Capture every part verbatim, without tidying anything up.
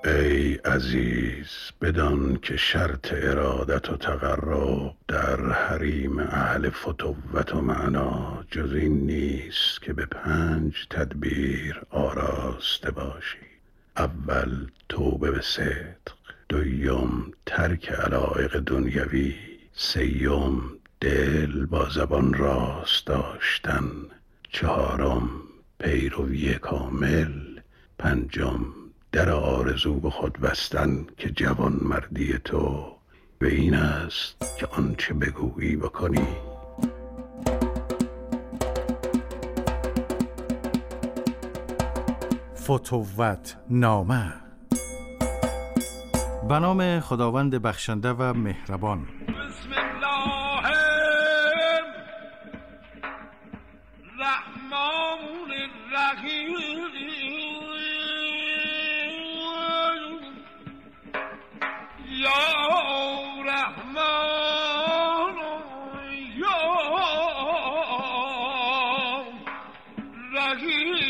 ای عزیز بدان که شرط ارادت و تقرب در حریم اهل فتوت و معنا جز این نیست که به پنج تدبیر آراسته باشی. اول توبه به صدق، دویم ترک علایق دنیوی، سیوم دل با زبان راست داشتن، چهارم پیروی کامل، پنجم در آرزو به خود بستن که جوان مردی تو به این است که آنچه بگویی بکنی. فتوت نامه. به نام خداوند بخشنده و مهربان. بسم الله الرحمن الرحیم. یا رحمان یا رحیم.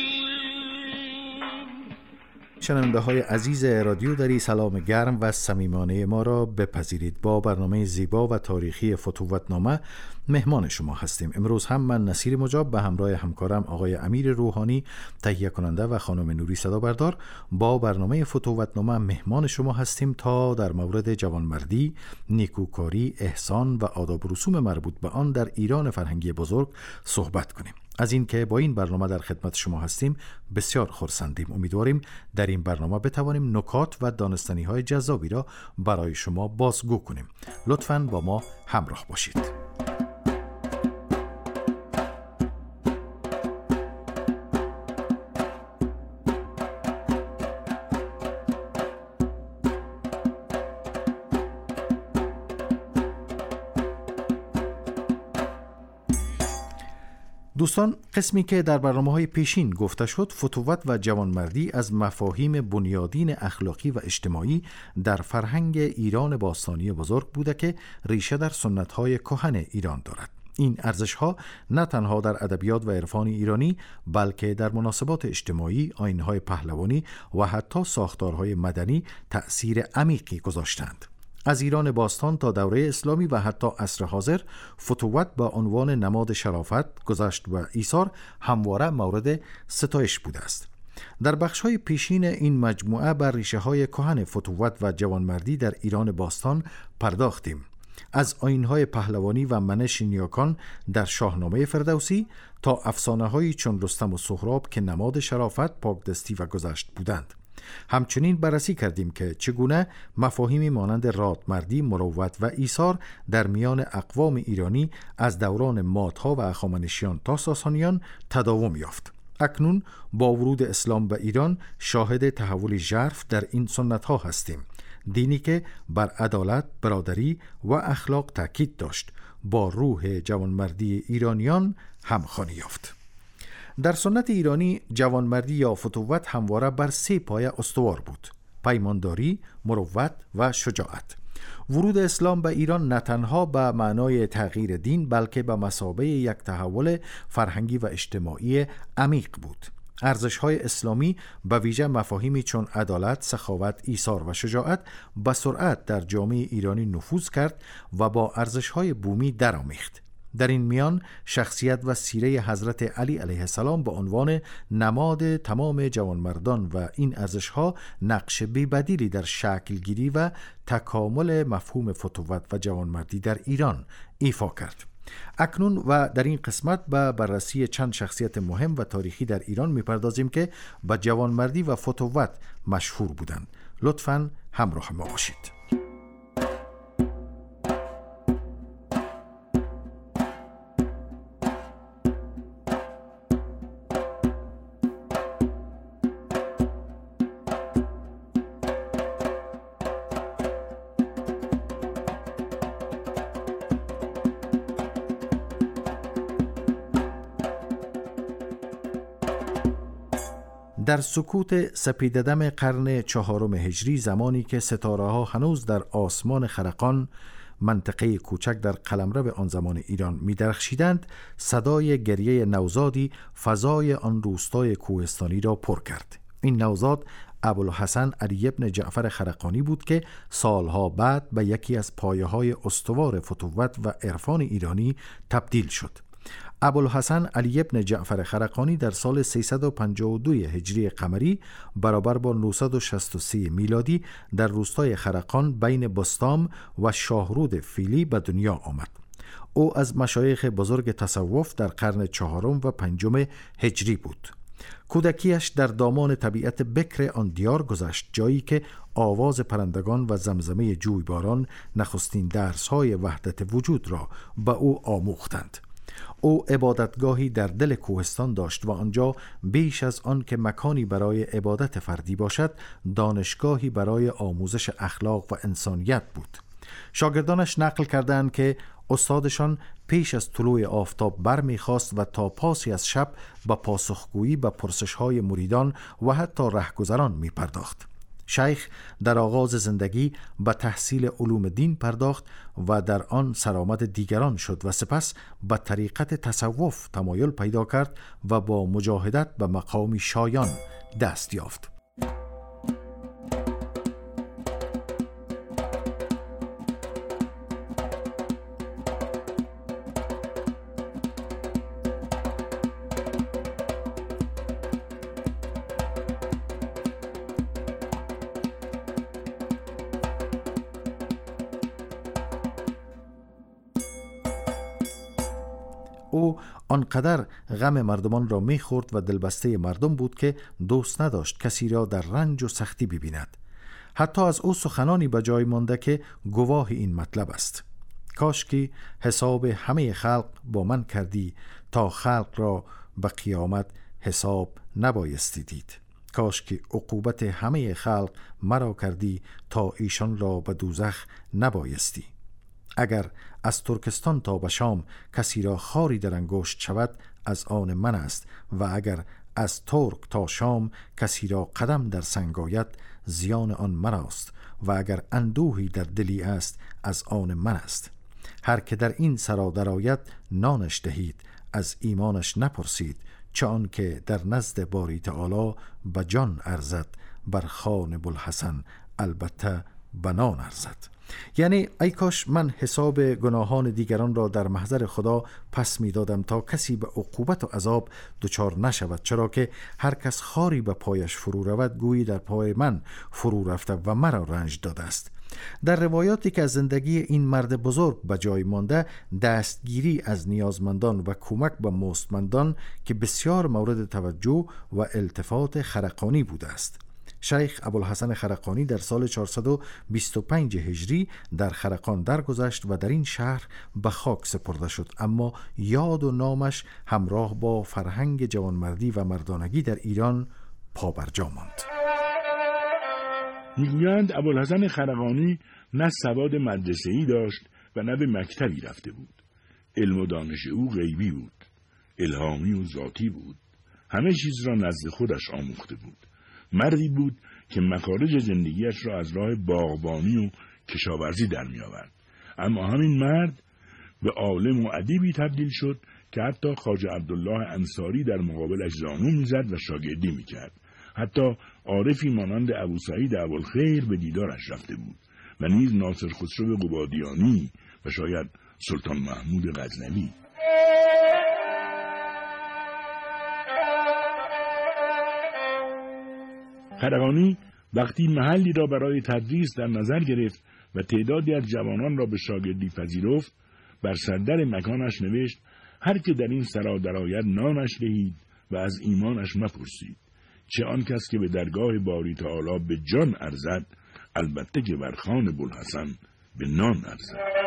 شنونده های عزیز رادیو دری، سلام گرم و صمیمانه ما را بپذیرید. با برنامه زیبا و تاریخی فتوت نامه مهمان شما هستیم. امروز هم من نصیر مجاب به همراه همکارم آقای امیر روحانی تهیه کننده و خانم نوری صدا بردار با برنامه فتوت نامه مهمان شما هستیم تا در مورد جوانمردی، نیکوکاری، احسان و آداب و رسوم مربوط به آن در ایران فرهنگی بزرگ صحبت کنیم. از این که با این برنامه در خدمت شما هستیم بسیار خرسندیم. امیدواریم در این برنامه بتوانیم نکات و دانستنی های جذابی را برای شما بازگو کنیم. لطفاً با ما همراه باشید. دوستان، قسمی که در برنامه‌های پیشین گفته شد، فتوت و جوانمردی از مفاهیم بنیادین اخلاقی و اجتماعی در فرهنگ ایران باستانی بزرگ بوده که ریشه در سنت‌های کهن ایران دارد. این ارزش‌ها نه تنها در ادبیات و عرفان ایرانی بلکه در مناسبات اجتماعی، آیین‌های پهلوانی و حتی ساختارهای مدنی تأثیر عمیقی گذاشتند. از ایران باستان تا دوره اسلامی و حتی عصر حاضر، فتوت با عنوان نماد شرافت، گذشت و ایثار همواره مورد ستایش بوده است. در بخش‌های پیشین این مجموعه بر ریشه‌های کهن فتوت و جوانمردی در ایران باستان پرداختیم. از آیین‌های پهلوانی و منش نیاکان در شاهنامه فردوسی تا افسانه‌هایی چون رستم و سهراب که نماد شرافت، پاکدستی و گذشت بودند. همچنین بررسی کردیم که چگونه مفاهیمی مانند رادمردی، مروت و ایثار در میان اقوام ایرانی از دوران مادها و هخامنشیان تا ساسانیان تداوم یافت. اکنون با ورود اسلام به ایران شاهد تحول ژرف در این سنت‌ها هستیم. دینی که بر عدالت، برادری و اخلاق تاکید داشت، با روح جوانمردی ایرانیان همخوانی یافت. در سنت ایرانی جوانمردی یا فتوت همواره بر سه پایه استوار بود: پیمانداری، مروت و شجاعت. ورود اسلام به ایران نه تنها به معنای تغییر دین بلکه به مثابه یک تحول فرهنگی و اجتماعی عمیق بود. ارزش‌های اسلامی به ویژه مفاهیمی چون عدالت، سخاوت، ایثار و شجاعت به سرعت در جامعه ایرانی نفوذ کرد و با ارزش‌های بومی درآمیخت. در این میان شخصیت و سیره حضرت علی علیه السلام به عنوان نماد تمام جوانمردان و این ارزش‌ها نقش بی‌بدیلی در شکل‌گیری و تکامل مفهوم فتوت و جوانمردی در ایران ایفا کرد. اکنون و در این قسمت به بررسی چند شخصیت مهم و تاریخی در ایران می‌پردازیم که به جوانمردی و فتوت مشهور بودند. لطفاً همراه ما باشید. در سکوت سپیددم قرن چهارم هجری، زمانی که ستاره‌ها هنوز در آسمان خرقان، منطقه کوچک در قلمرو آن زمان ایران می درخشیدند، صدای گریه نوزادی فضای آن روستای کوهستانی را پر کرد. این نوزاد ابوالحسن علی ابن جعفر خرقانی بود که سالها بعد به یکی از پایه‌های استوار فتوت و عرفان ایرانی تبدیل شد. ابوالحسن علی ابن جعفر خرقانی در سال سیصد و پنجاه و دو هجری قمری برابر با نهصد و شصت و سه میلادی در روستای خرقان بین بستام و شاهرود فیلی به دنیا آمد. او از مشایخ بزرگ تصوف در قرن چهارم و پنجم هجری بود. کودکیش در دامان طبیعت بکر آن دیار گذشت، جایی که آواز پرندگان و زمزمه جویباران نخستین درس‌های وحدت وجود را به او آموختند. او عبادتگاهی در دل کوهستان داشت و آنجا بیش از آن که مکانی برای عبادت فردی باشد، دانشگاهی برای آموزش اخلاق و انسانیت بود. شاگردانش نقل کردند که استادشان پیش از طلوع آفتاب برمیخواست و تا پاسی از شب با پاسخگویی به پرسش‌های مریدان و حتی رهگذران می‌پرداخت. شیخ در آغاز زندگی به تحصیل علوم دین پرداخت و در آن سرآمد دیگران شد و سپس به طریقت تصوف تمایل پیدا کرد و با مجاهدت به مقامی شایان دست یافت. او آنقدر غم مردمان را می‌خورد و دلبسته مردم بود که دوست نداشت کسی را در رنج و سختی ببیند. حتی از او سخنانی به جای مانده که گواه این مطلب است: کاش که حساب همه خلق با من کردی، تا خلق را به قیامت حساب نبایستی دید. کاش که عقوبت همه خلق مرا کردی، تا ایشان را به دوزخ نبایستی. اگر از ترکستان تا به شام کسی را خاری در انگشت شود، از آن من است، و اگر از ترک تا شام کسی را قدم در سنگ آید، زیان آن مراست، و اگر اندوهی در دلی است، از آن من است. هر که در این سرا درآید، نانش دهید، از ایمانش نپرسید، چه آن که در نزد باری تعالی به جان ارزد، بر خوان بوالحسن البته بنان ارزد. یعنی ای کاش من حساب گناهان دیگران را در محضر خدا پس می دادم تا کسی به عقوبت و عذاب دچار نشود، چرا که هر کس خاری به پایش فرو رود گویی در پای من فرو رفته و مرا رنج داده است. در روایاتی که از زندگی این مرد بزرگ به جای مانده، دستگیری از نیازمندان و کمک به مستمندان که بسیار مورد توجه و التفات خرقانی بوده است. شیخ ابوالحسن خرقانی در سال چهارصد و بیست و پنج هجری در خرقان درگذشت و در این شهر به خاک سپرده شد، اما یاد و نامش همراه با فرهنگ جوانمردی و مردانگی در ایران پابرجا ماند. میگویند ابوالحسن خرقانی نه سواد مدرسه‌ای داشت و نه به مکتبی رفته بود. علم و دانش او غیبی بود، الهامی و ذاتی بود. همه چیز را نزد خودش آموخته بود. مردی بود که مخارج زندگیش را از راه باغبانی و کشاورزی در می آورد. اما همین مرد به عالم و ادیبی تبدیل شد که حتی خواجه عبدالله انصاری در مقابلش زانو می زد و شاگردی می کرد. حتی عارفی مانند ابو سعید ابوالخیر به دیدارش رفته بود و نیز ناصر خسرو قبادیانی و شاید سلطان محمود غزنوی. خرقانی وقتی محلی را برای تدریس در نظر گرفت و تعدادی از جوانان را به شاگردی پذیرفت، بر سردر مکانش نوشت: هر که در این سرا درآید نانش دهید و از ایمانش مپرسید، چه آن کس که به درگاه باری تعالی به جان ارزد، البته که بر خوان بوالحسن به نان ارزد.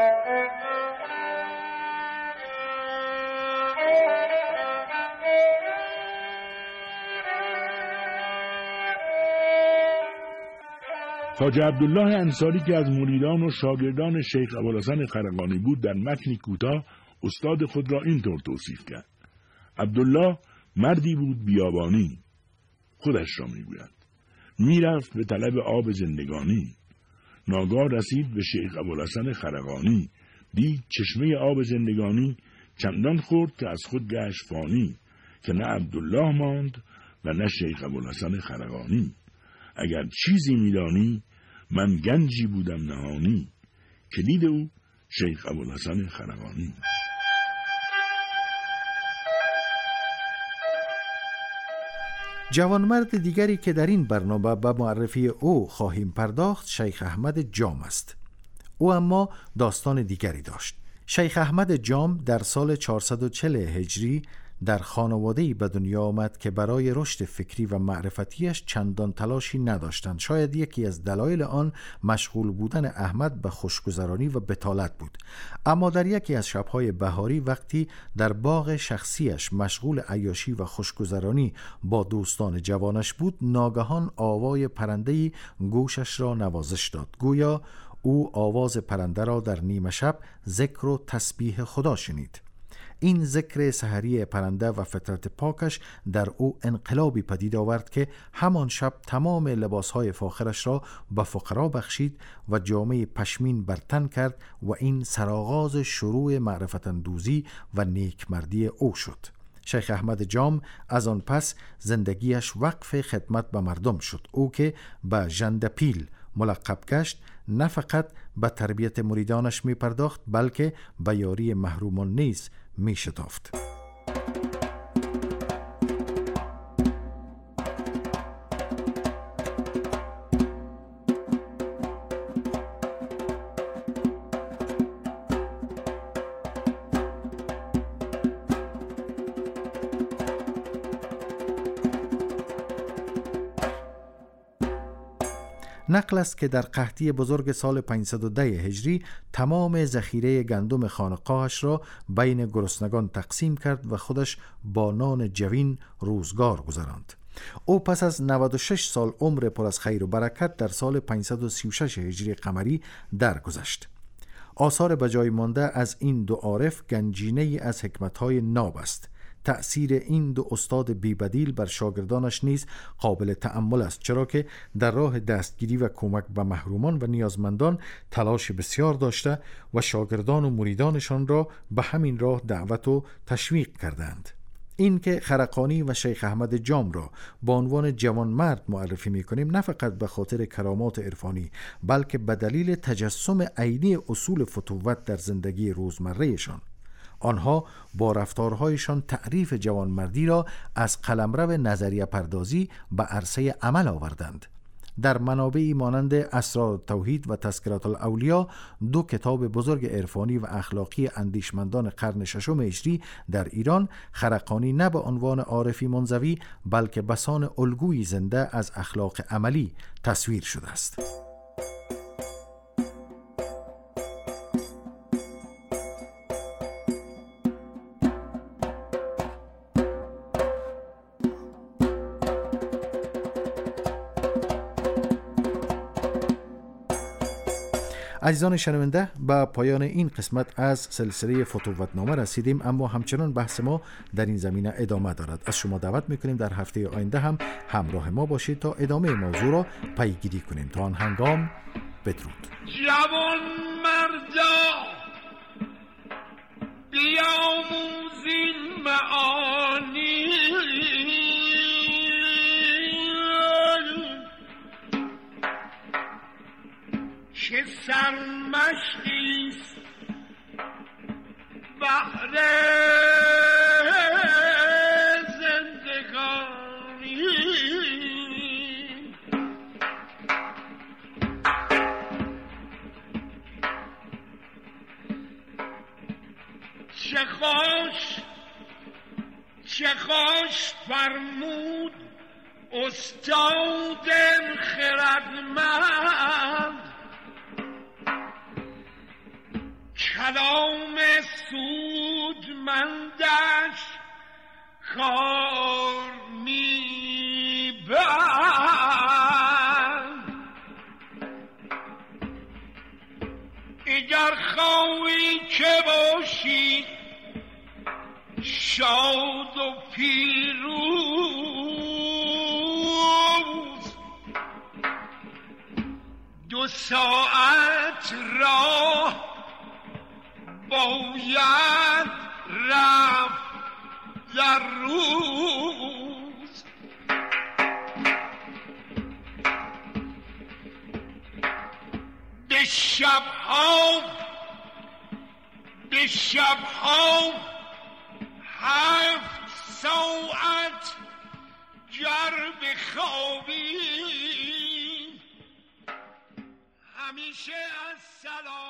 خواجه عبدالله انصاری که از مریدان و شاگردان شیخ ابوالحسن خرقانی بود، در متنی کوتاه استاد خود را اینطور توصیف کرد: عبدالله مردی بود بیابانی، خودش را میگوید، میرفت به طلب آب زندگانی. ناگاه رسید به شیخ ابوالحسن خرقانی، دید چشمه آب زندگانی چندان خورد که از خود گشت فانی، که نه عبدالله ماند و نه شیخ ابوالحسن خرقانی. اگر چیزی میدانی من گنجی بودم نهانی. کلید او شیخ ابوالحسن خرقانی. جوانمرد دیگری که در این برنامه به معرفی او خواهیم پرداخت شیخ احمد جام است. او اما داستان دیگری داشت. شیخ احمد جام در سال چهارصد و چهل هجری در خانواده‌ای به دنیا آمد که برای رشد فکری و معرفتیش چندان تلاشی نداشتند. شاید یکی از دلایل آن مشغول بودن احمد به خوشگذرانی و بطالت بود. اما در یکی از شب‌های بهاری وقتی در باغ شخصیش مشغول عیاشی و خوشگذرانی با دوستان جوانش بود، ناگهان آوای پرنده‌ای گوشش را نوازش داد. گویا او آواز پرنده را در نیمه شب ذکر و تسبیح خدا شنید. این ذکر سحری پرنده و فطرت پاکش در او انقلابی پدید آورد که همان شب تمام لباسهای فاخرش را به فقرا بخشید و جامه پشمین بر تن کرد و این سرآغاز شروع معرفت اندوزی و نیکمردی او شد. شیخ احمد جام از آن پس زندگیش وقف خدمت به مردم شد. او که به ژندپیل ملقب گشت نه فقط به تربیت مریدانش می پرداخت بلکه به یاری محرومان نیز می شتافت. نقل است که در قحطی بزرگ سال پانصد و ده هجری تمام ذخیره گندم خانقاهش را بین گرسنگان تقسیم کرد و خودش با نان جوین روزگار گذراند. او پس از نود و شش سال عمر پر از خیر و برکت در سال پانصد و سی و شش هجری قمری درگذشت. آثار بجای مانده از این دو عارف گنجینه‌ای از حکمت‌های ناب است. تأثیر این دو استاد بی‌بدیل بر شاگردانش نیز قابل تأمل است، چرا که در راه دستگیری و کمک به محرومان و نیازمندان تلاش بسیار داشته و شاگردان و مریدانشان را به همین راه دعوت و تشویق کردند. این که خرقانی و شیخ احمد جام را به عنوان جوانمرد معرفی می‌کنیم نه فقط به خاطر کرامات عرفانی بلکه به دلیل تجسم عینی اصول فتوت در زندگی روزمره‌شان. آنها با رفتارهایشان تعریف جوانمردی را از قلمرو نظریه پردازی به عرصه عمل آوردند. در منابعی مانند اسرار توحید و تذکرات الاولیا، دو کتاب بزرگ عرفانی و اخلاقی اندیشمندان قرن ششم هجری در ایران، خرقانی نه به عنوان عارفی منزوی بلکه بسان الگویی زنده از اخلاق عملی تصویر شده است. عزیزان شنونده، به پایان این قسمت از سلسله فتوتنامه رسیدیم، اما همچنان بحث ما در این زمینه ادامه دارد. از شما دعوت میکنیم در هفته آینده هم همراه ما باشید تا ادامه موضوع را پیگیری کنیم. تا آن هنگام بدرود. جوان مردا بیاموزین معانی، که سرمشقیست بهر زندگانی. چه خوش چه خوش فرمود استاد خردمند، کلام سودمندش کار میبرد. اگر خواهی که باشی شاد و پیروز، دو ساعت راه باید رفت در روز. به شبها به شبها هفت ساعت گر بخوابی همیشه از سلام